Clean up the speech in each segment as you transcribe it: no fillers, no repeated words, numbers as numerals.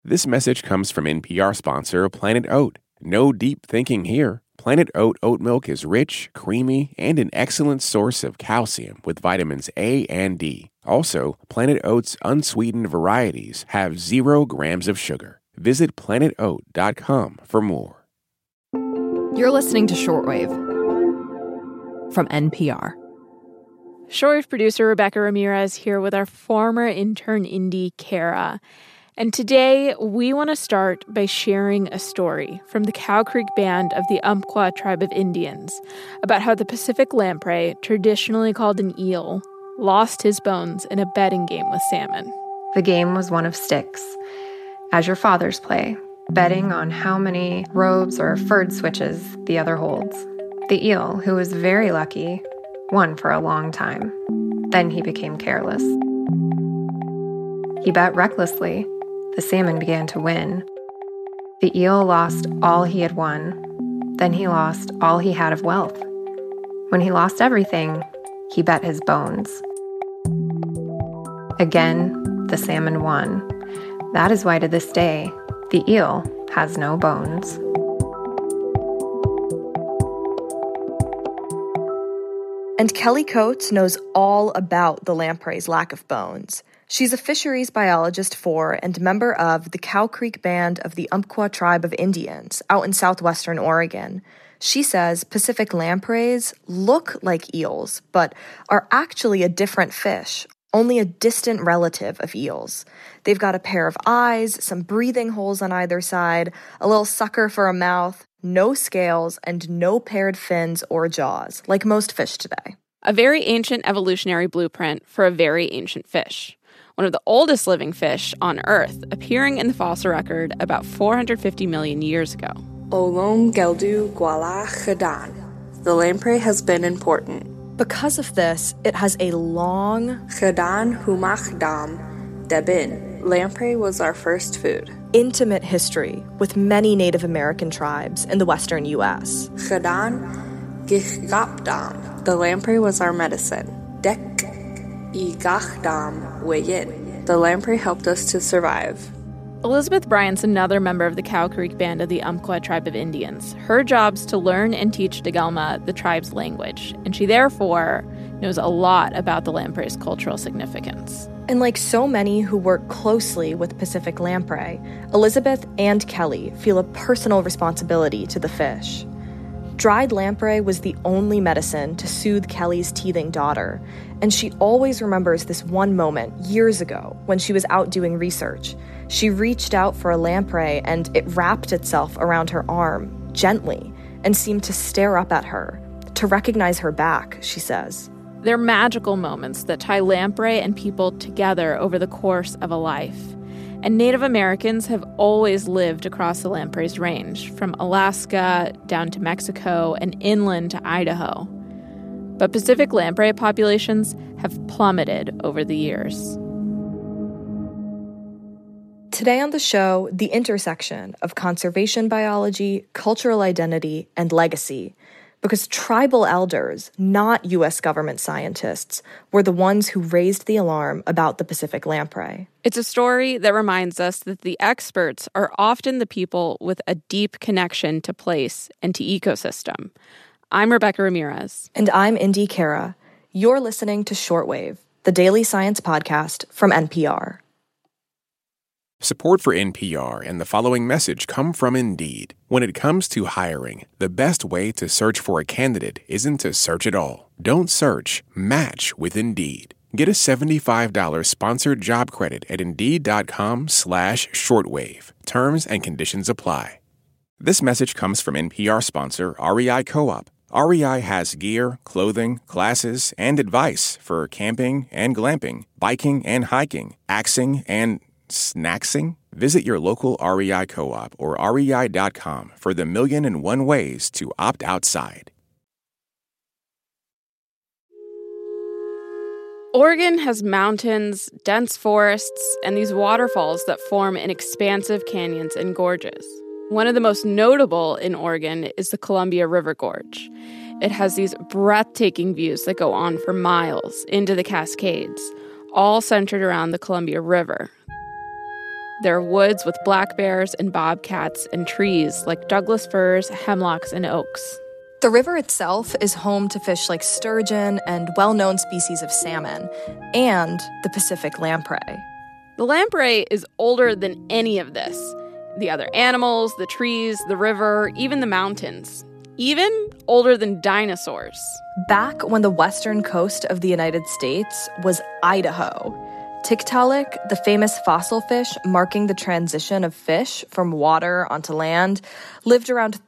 This message comes from NPR sponsor Planet Oat. No deep thinking here. Planet Oat oat milk is rich, creamy, and an excellent source of calcium with vitamins A and D. Also, Planet Oat's unsweetened varieties have 0 grams of sugar. Visit planetoat.com for more. You're listening to Shortwave from NPR. Shortwave producer Rebecca Ramirez here with our former intern Indy Kara. And today, we want to start by sharing a story from the Cow Creek Band of the Umpqua tribe of Indians about how the Pacific lamprey, traditionally called an eel, lost his bones in a betting game with salmon. The game was one of sticks, as your fathers play, betting on how many robes or furred switches the other holds. The eel, who was very lucky, won for a long time. Then he became careless. He bet recklessly. The salmon began to win. The eel lost all he had won. Then he lost all he had of wealth. When he lost everything, he bet his bones. Again, the salmon won. That is why to this day, the eel has no bones. And Kelly Coates knows all about the lamprey's lack of bones. She's a fisheries biologist for and member of the Cow Creek Band of the Umpqua tribe of Indians out in southwestern Oregon. She says Pacific lampreys look like eels, but are actually a different fish, only a distant relative of eels. They've got a pair of eyes, some breathing holes on either side, a little sucker for a mouth, no scales, and no paired fins or jaws, like most fish today. A very ancient evolutionary blueprint for a very ancient fish. One of the oldest living fish on Earth, appearing in the fossil record about 450 million years ago. Olom geldu gwala chedan. The lamprey has been important. Because of this, it has a long Chedan humach dam debin. Lamprey was our first food. Intimate history with many Native American tribes in the western U.S. Chedan gichgapdam. The lamprey was our medicine. Dek igachdam weyin. The lamprey helped us to survive. Elizabeth Bryant's another member of the Cow Creek Band of the Umpqua tribe of Indians. Her job's to learn and teach Tagelma, the tribe's language, and she therefore knows a lot about the lamprey's cultural significance. And like so many who work closely with Pacific lamprey, Elizabeth and Kelly feel a personal responsibility to the fish. Dried lamprey was the only medicine to soothe Kelly's teething daughter, and she always remembers this one moment years ago when she was out doing research. She reached out for a lamprey and it wrapped itself around her arm, gently, and seemed to stare up at her, to recognize her back, she says. They're magical moments that tie lamprey and people together over the course of a life. And Native Americans have always lived across the lamprey's range, from Alaska down to Mexico and inland to Idaho. But Pacific lamprey populations have plummeted over the years. Today on the show, the intersection of conservation biology, cultural identity, and legacy. Because tribal elders, not U.S. government scientists, were the ones who raised the alarm about the Pacific lamprey. It's a story that reminds us that the experts are often the people with a deep connection to place and to ecosystem. I'm Rebecca Ramirez. And I'm Indy Kara. You're listening to Shortwave, the daily science podcast from NPR. Support for NPR and the following message come from Indeed. When it comes to hiring, the best way to search for a candidate isn't to search at all. Don't search, match with Indeed. Get a $75 sponsored job credit at Indeed.com/shortwave. Terms and conditions apply. This message comes from NPR sponsor REI Co-op. REI has gear, clothing, classes, and advice for camping and glamping, biking and hiking, axing and snacksing? Visit your local REI Co-op or rei.com for the 1,000,001 ways to opt outside. Oregon has mountains, dense forests, and these waterfalls that form in expansive canyons and gorges. One of the most notable in Oregon is the Columbia River Gorge. It has these breathtaking views that go on for miles into the Cascades, all centered around the Columbia River. There are woods with black bears and bobcats and trees like Douglas firs, hemlocks, and oaks. The river itself is home to fish like sturgeon and well-known species of salmon, and the Pacific lamprey. The lamprey is older than any of this. The other animals, the trees, the river, even the mountains. Even older than dinosaurs. Back when the western coast of the United States was Idaho, Tiktaalik, the famous fossil fish marking the transition of fish from water onto land, lived around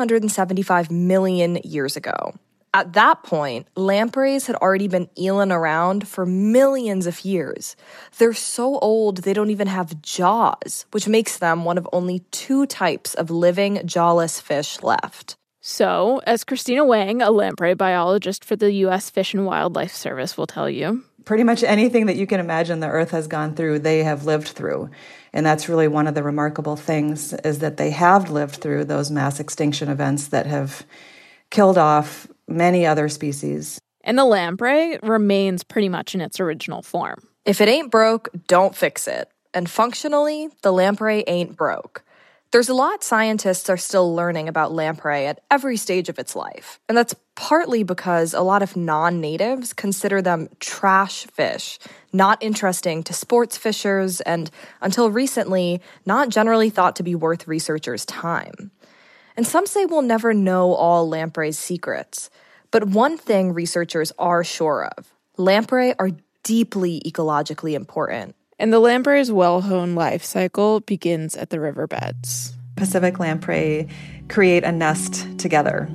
375 million years ago. At that point, lampreys had already been eeling around for millions of years. They're so old they don't even have jaws, which makes them one of only 2 types of living jawless fish left. So, as Christina Wang, a lamprey biologist for the U.S. Fish and Wildlife Service, will tell you, pretty much anything that you can imagine the Earth has gone through, they have lived through. And that's really one of the remarkable things, is that they have lived through those mass extinction events that have killed off many other species. And the lamprey remains pretty much in its original form. If it ain't broke, don't fix it. And functionally, the lamprey ain't broke. There's a lot scientists are still learning about lamprey at every stage of its life. And that's partly because a lot of non-natives consider them trash fish, not interesting to sports fishers, and until recently, not generally thought to be worth researchers' time. And some say we'll never know all lampreys' secrets. But one thing researchers are sure of, lamprey are deeply ecologically important. And the lamprey's well-honed life cycle begins at the riverbeds. Pacific lamprey create a nest together.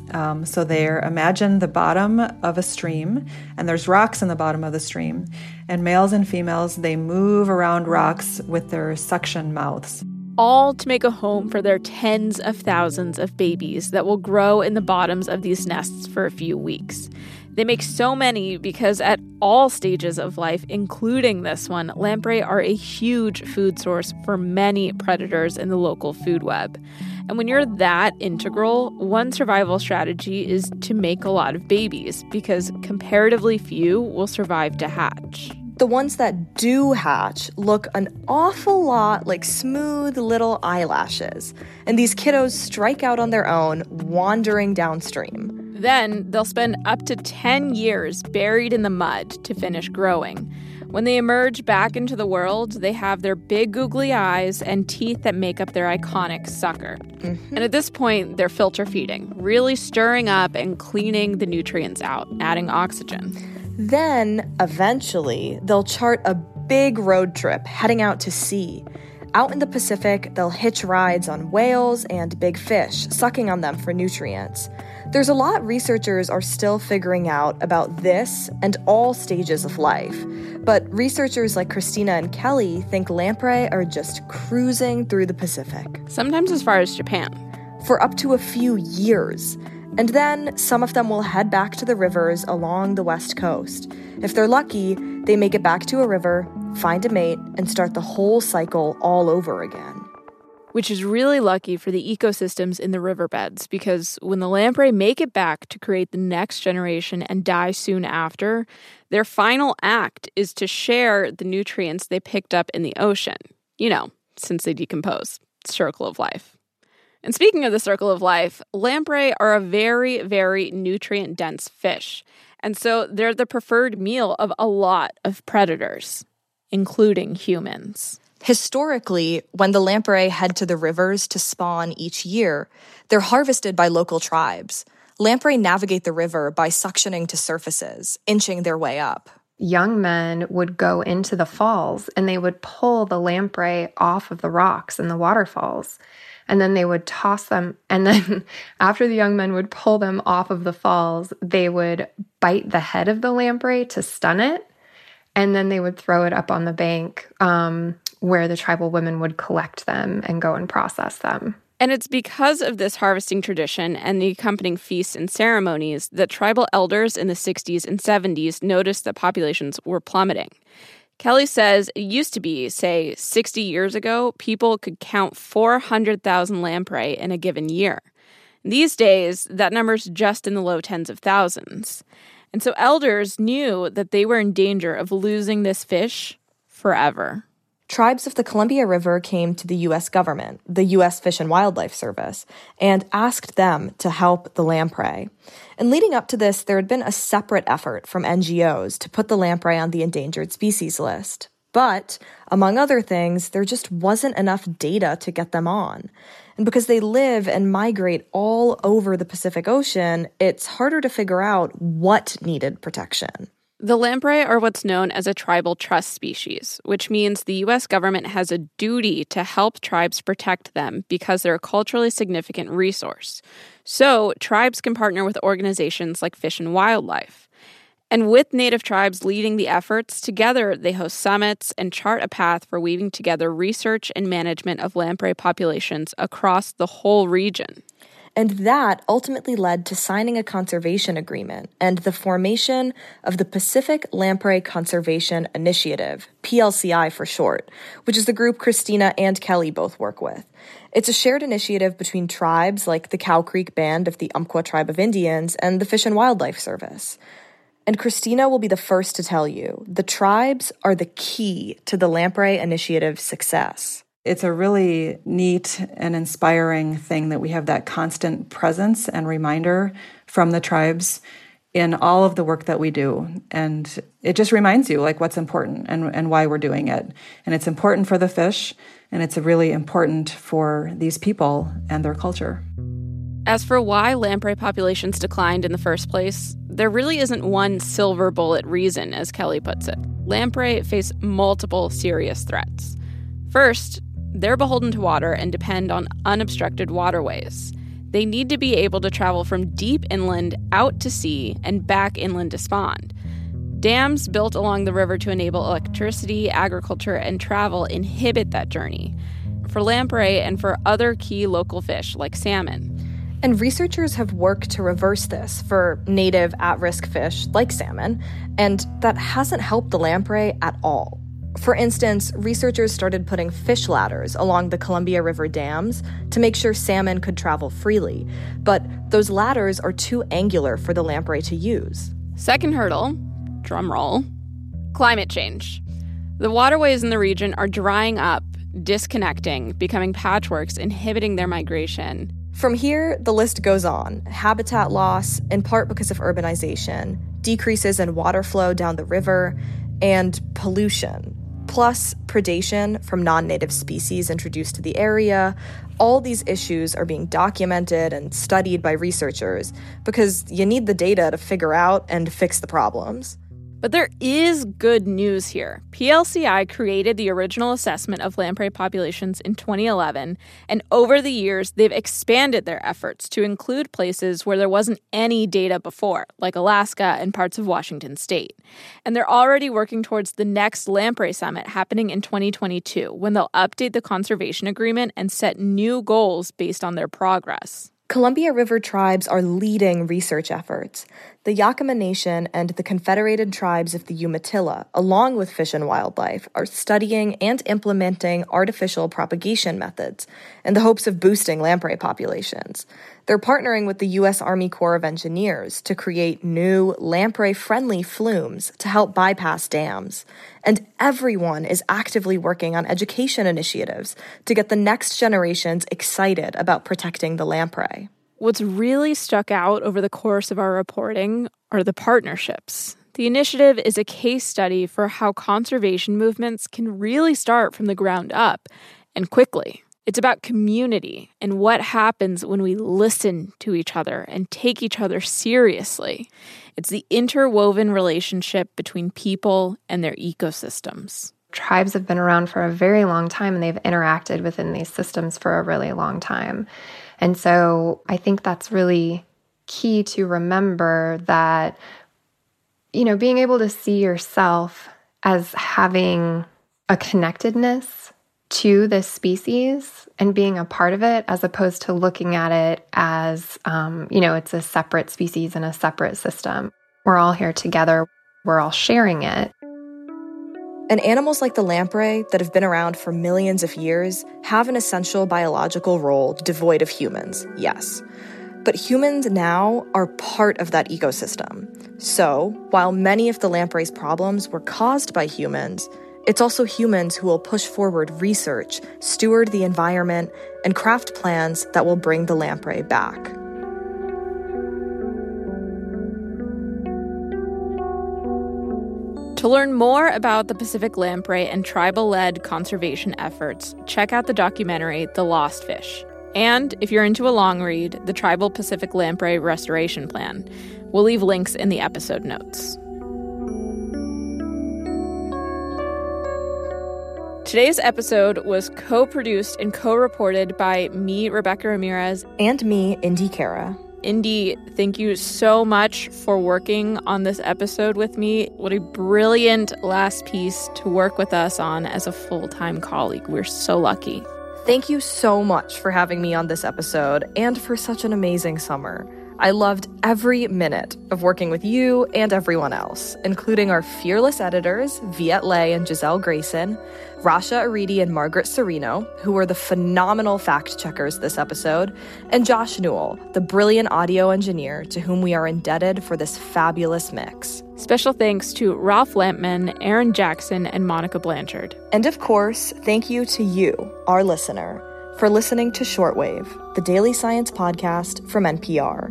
So imagine the bottom of a stream, and there's rocks in the bottom of the stream. And males and females, they move around rocks with their suction mouths. All to make a home for their tens of thousands of babies that will grow in the bottoms of these nests for a few weeks. They make so many because at all stages of life, including this one, lamprey are a huge food source for many predators in the local food web. And when you're that integral, one survival strategy is to make a lot of babies because comparatively few will survive to hatch. The ones that do hatch look an awful lot like smooth little eyelashes, and these kiddos strike out on their own, wandering downstream. Then they'll spend up to 10 years buried in the mud to finish growing. When they emerge back into the world, they have their big googly eyes and teeth that make up their iconic sucker. And at this point, they're filter feeding, really stirring up and cleaning the nutrients out, adding oxygen. Then, eventually, they'll chart a big road trip heading out to sea. Out in the Pacific, they'll hitch rides on whales and big fish, sucking on them for nutrients. There's a lot researchers are still figuring out about this and all stages of life. But researchers like Christina and Kelly think lamprey are just cruising through the Pacific. Sometimes as far as Japan. For up to a few years. And then some of them will head back to the rivers along the west coast. If they're lucky, they make it back to a river, find a mate, and start the whole cycle all over again. Which is really lucky for the ecosystems in the riverbeds, because when the lamprey make it back to create the next generation and die soon after, their final act is to share the nutrients they picked up in the ocean. You know, since they decompose. Circle of life. And speaking of the circle of life, lamprey are a very, very nutrient-dense fish. And so they're the preferred meal of a lot of predators, including humans. Historically, when the lamprey head to the rivers to spawn each year, they're harvested by local tribes. Lamprey navigate the river by suctioning to surfaces, inching their way up. Young men would go into the falls and they would pull the lamprey off of the rocks in the waterfalls. And then they would toss them. And then after the young men would pull them off of the falls, they would bite the head of the lamprey to stun it. And then they would throw it up on the bank where the tribal women would collect them and go and process them. And it's because of this harvesting tradition and the accompanying feasts and ceremonies that tribal elders in the 60s and 70s noticed that populations were plummeting. Kelly says it used to be, say, 60 years ago, people could count 400,000 lamprey in a given year. These days, that number's just in the low tens of thousands. And so elders knew that they were in danger of losing this fish forever. Tribes of the Columbia River came to the U.S. government, the U.S. Fish and Wildlife Service, and asked them to help the lamprey. And leading up to this, there had been a separate effort from NGOs to put the lamprey on the endangered species list. But, among other things, there just wasn't enough data to get them on. And because they live and migrate all over the Pacific Ocean, it's harder to figure out what needed protection. The lamprey are what's known as a tribal trust species, which means the U.S. government has a duty to help tribes protect them because they're a culturally significant resource. So, tribes can partner with organizations like Fish and Wildlife. And with Native tribes leading the efforts, together they host summits and chart a path for weaving together research and management of lamprey populations across the whole region. And that ultimately led to signing a conservation agreement and the formation of the Pacific Lamprey Conservation Initiative, PLCI for short, which is the group Christina and Kelly both work with. It's a shared initiative between tribes like the Cow Creek Band of the Umpqua Tribe of Indians and the Fish and Wildlife Service. And Christina will be the first to tell you, the tribes are the key to the Lamprey Initiative's success. It's a really neat and inspiring thing that we have that constant presence and reminder from the tribes in all of the work that we do. And it just reminds you like what's important and why we're doing it. And it's important for the fish, and it's really important for these people and their culture. As for why lamprey populations declined in the first place, there really isn't one silver bullet reason, as Kelly puts it. Lamprey face multiple serious threats. First, they're beholden to water and depend on unobstructed waterways. They need to be able to travel from deep inland out to sea and back inland to spawn. Dams built along the river to enable electricity, agriculture, and travel inhibit that journey for lamprey and for other key local fish like salmon. And researchers have worked to reverse this for native at-risk fish like salmon, and that hasn't helped the lamprey at all. For instance, researchers started putting fish ladders along the Columbia River dams to make sure salmon could travel freely. But those ladders are too angular for the lamprey to use. Second hurdle, drumroll, climate change. The waterways in the region are drying up, disconnecting, becoming patchworks, inhibiting their migration. From here, the list goes on. Habitat loss, in part because of urbanization, decreases in water flow down the river, and pollution. Plus predation from non-native species introduced to the area. All these issues are being documented and studied by researchers because you need the data to figure out and fix the problems. But there is good news here. PLCI created the original assessment of lamprey populations in 2011, and over the years, they've expanded their efforts to include places where there wasn't any data before, like Alaska and parts of Washington state. And they're already working towards the next Lamprey Summit happening in 2022, when they'll update the conservation agreement and set new goals based on their progress. Columbia River tribes are leading research efforts. The Yakama Nation and the Confederated Tribes of the Umatilla, along with Fish and Wildlife, are studying and implementing artificial propagation methods in the hopes of boosting lamprey populations. They're partnering with the U.S. Army Corps of Engineers to create new lamprey-friendly flumes to help bypass dams. And everyone is actively working on education initiatives to get the next generations excited about protecting the lamprey. What's really stuck out over the course of our reporting are the partnerships. The initiative is a case study for how conservation movements can really start from the ground up, and quickly. It's about community and what happens when we listen to each other and take each other seriously. It's the interwoven relationship between people and their ecosystems. Tribes have been around for a very long time, and they've interacted within these systems for a really long time. And so I think that's really key to remember that, you know, being able to see yourself as having a connectedness to this species and being a part of it, as opposed to looking at it as, it's a separate species and a separate system. We're all here together. We're all sharing it. And animals like the lamprey that have been around for millions of years have an essential biological role devoid of humans, yes. But humans now are part of that ecosystem. So, while many of the lamprey's problems were caused by humans, It's also humans who will push forward research, steward the environment, and craft plans that will bring the lamprey back. To learn more about the Pacific lamprey and tribal-led conservation efforts, check out the documentary The Lost Fish. And if you're into a long read, the Tribal Pacific Lamprey Restoration Plan. We'll leave links in the episode notes. Today's episode was co-produced and co-reported by me, Rebecca Ramirez. And me, Indy Cara. Indy, thank you so much for working on this episode with me. What a brilliant last piece to work with us on as a full-time colleague. We're so lucky. Thank you so much for having me on this episode and for such an amazing summer. I loved every minute of working with you and everyone else, including our fearless editors, Viet Le and Giselle Grayson, Rasha Aridi and Margaret Serino, who were the phenomenal fact-checkers this episode, and Josh Newell, the brilliant audio engineer to whom we are indebted for this fabulous mix. Special thanks to Ralph Lampman, Aaron Jackson, and Monica Blanchard. And of course, thank you to you, our listener, for listening to Shortwave, the daily science podcast from NPR.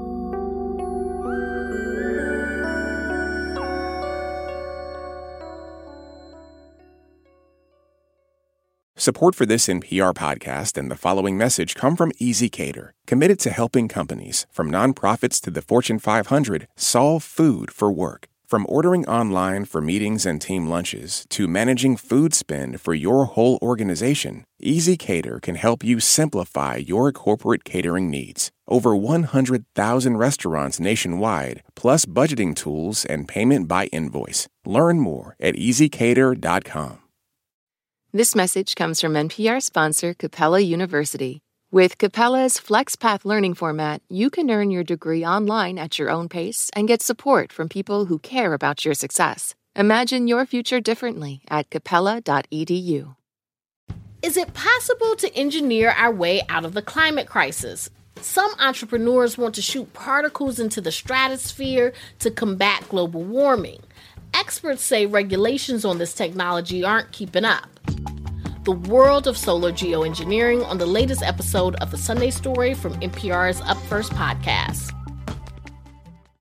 Support for this NPR podcast and the following message come from ezCater, committed to helping companies, from nonprofits to the Fortune 500, solve food for work. From ordering online for meetings and team lunches to managing food spend for your whole organization, ezCater can help you simplify your corporate catering needs. Over 100,000 restaurants nationwide, plus budgeting tools and payment by invoice. Learn more at ezcater.com. This message comes from NPR sponsor Capella University. With Capella's FlexPath learning format, you can earn your degree online at your own pace and get support from people who care about your success. Imagine your future differently at capella.edu. Is it possible to engineer our way out of the climate crisis? Some entrepreneurs want to shoot particles into the stratosphere to combat global warming. Experts say regulations on this technology aren't keeping up. The world of solar geoengineering on the latest episode of The Sunday Story from NPR's Up First podcast.